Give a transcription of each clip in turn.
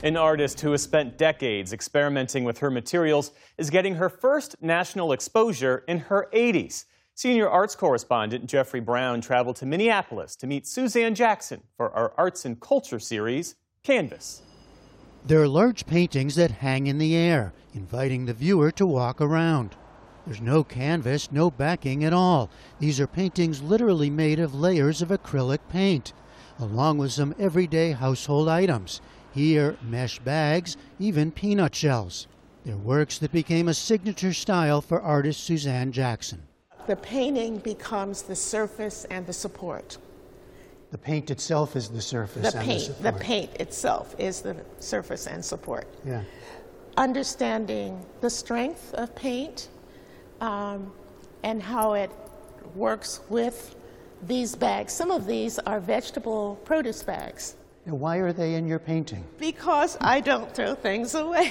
An artist who has spent decades experimenting with her materials is getting her first national exposure in her 80s. Senior arts correspondent Jeffrey Brown traveled to Minneapolis to meet Suzanne Jackson for our Arts and Culture series, Canvas. There are large paintings that hang in the air, inviting the viewer to walk around. There's no canvas, no backing at all. These are paintings literally made of layers of acrylic paint, along with some everyday household items. Here, mesh bags, even peanut shells. They're works that became a signature style for artist Suzanne Jackson. The painting becomes the surface and the support. The paint itself is the surface and the support. The paint itself is the surface and support. Yeah. Understanding the strength of paint and how it works with these bags. Some of these are vegetable produce bags. Now, why are they in your painting? Because I don't throw things away.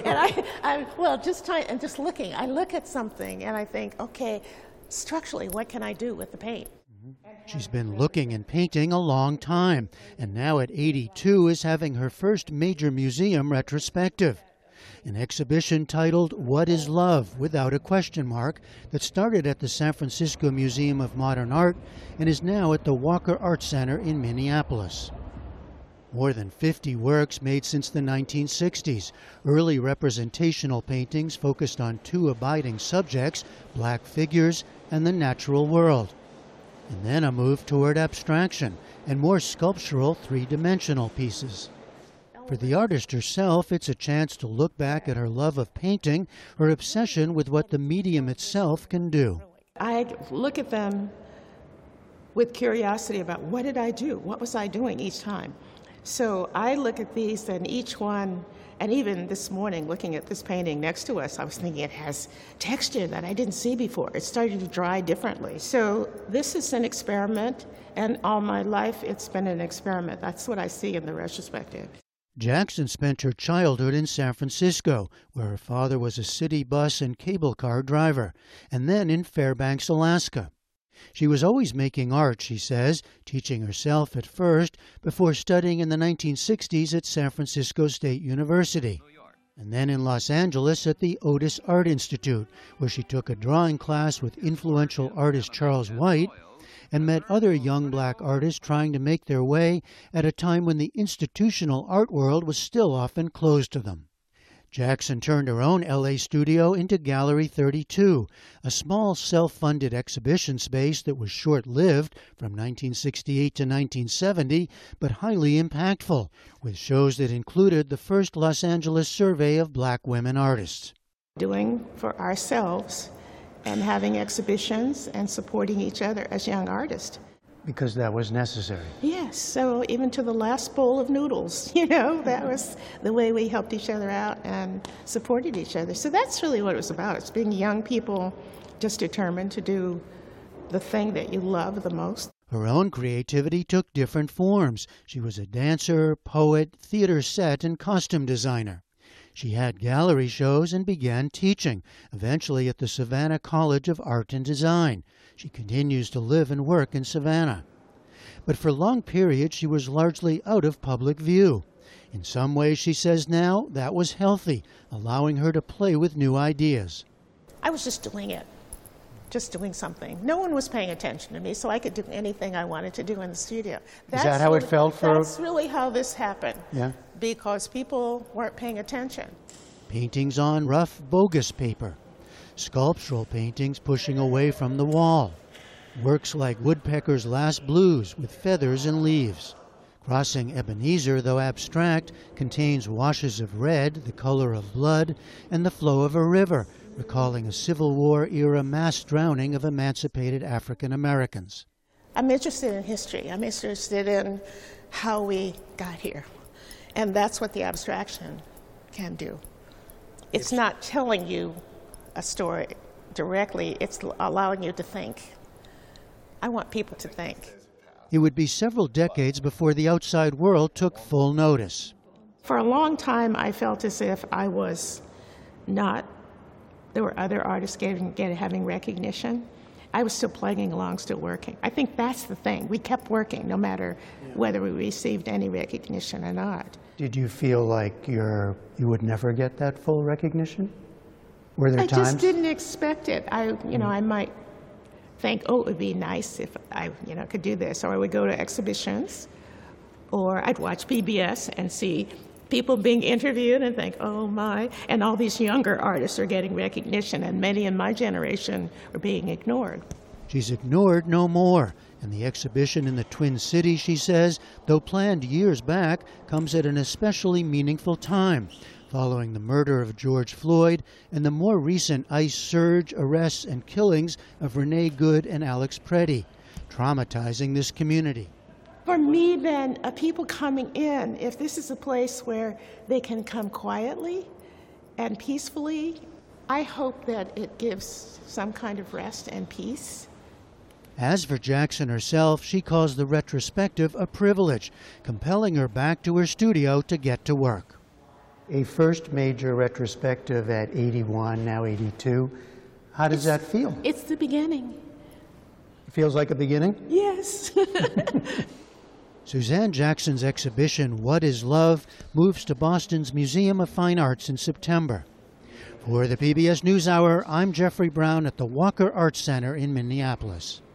And just looking, I look at something and I think, okay, structurally, what can I do with the paint? She's been looking and painting a long time, and now at 82 is having her first major museum retrospective. An exhibition titled What is Love? Without a question mark that started at the San Francisco Museum of Modern Art and is now at the Walker Art Center in Minneapolis. More than 50 works made since the 1960s, early representational paintings focused on two abiding subjects, black figures and the natural world. And then a move toward abstraction and more sculptural three-dimensional pieces. For the artist herself, it's a chance to look back at her love of painting, her obsession with what the medium itself can do. I look at them with curiosity about what did I do? What was I doing each time? So I look at these and each one, and even this morning looking at this painting next to us, I was thinking it has texture that I didn't see before. It started to dry differently. So this is an experiment, and all my life it's been an experiment. That's what I see in the retrospective. Jackson spent her childhood in San Francisco, where her father was a city bus and cable car driver, and then in Fairbanks, Alaska. She was always making art, she says, teaching herself at first before studying in the 1960s at San Francisco State University. And then in Los Angeles at the Otis Art Institute, where she took a drawing class with influential artist Charles White and met other young black artists trying to make their way at a time when the institutional art world was still often closed to them. Jackson turned her own LA studio into Gallery 32, a small self-funded exhibition space that was short-lived from 1968 to 1970, but highly impactful, with shows that included the first Los Angeles survey of black women artists. Doing for ourselves and having exhibitions and supporting each other as young artists. Because that was necessary. Yes, so even to the last bowl of noodles, that was the way we helped each other out and supported each other. So that's really what it was about. It's being young people just determined to do the thing that you love the most. Her own creativity took different forms. She was a dancer, poet, theater set, and costume designer. She had gallery shows and began teaching, eventually at the Savannah College of Art and Design. She continues to live and work in Savannah. But for long periods, she was largely out of public view. In some ways, she says now, that was healthy, allowing her to play with new ideas. I was just doing it, just doing something. No one was paying attention to me, so I could do anything I wanted to do in the studio. Is that how it felt for... That's really how this happened. Yeah. Because people weren't paying attention. Paintings on rough, bogus paper. Sculptural paintings pushing away from the wall. Works like Woodpecker's Last Blues with feathers and leaves. Crossing Ebenezer, though abstract, contains washes of red, the color of blood, and the flow of a river, recalling a Civil War-era mass drowning of emancipated African Americans. I'm interested in history. I'm interested in how we got here. And that's what the abstraction can do. It's not telling you a story directly, it's allowing you to think. I want people to think. It would be several decades before the outside world took full notice. For a long time, I felt as if I was not, there were other artists having recognition. I was still plugging along, still working. I think that's the thing. We kept working no matter whether we received any recognition or not. Did you feel like you would never get that full recognition? Were there I times? just didn't expect it. I might think, oh, it would be nice if I, could do this, or I would go to exhibitions, or I'd watch PBS and see people being interviewed and think, oh my, and all these younger artists are getting recognition, and many in my generation are being ignored. She's ignored no more, and the exhibition in the Twin Cities, she says, though planned years back, comes at an especially meaningful time, following the murder of George Floyd and the more recent ICE surge, arrests, and killings of Renee Good and Alex Preddy, traumatizing this community. For me, then, people coming in, if this is a place where they can come quietly and peacefully, I hope that it gives some kind of rest and peace. As for Jackson herself, she calls the retrospective a privilege, compelling her back to her studio to get to work. A first major retrospective at 81, now 82. How does that feel? It's the beginning. It feels like a beginning? Yes. Suzanne Jackson's exhibition, What is Love?, moves to Boston's Museum of Fine Arts in September. For the PBS NewsHour, I'm Jeffrey Brown at the Walker Arts Center in Minneapolis.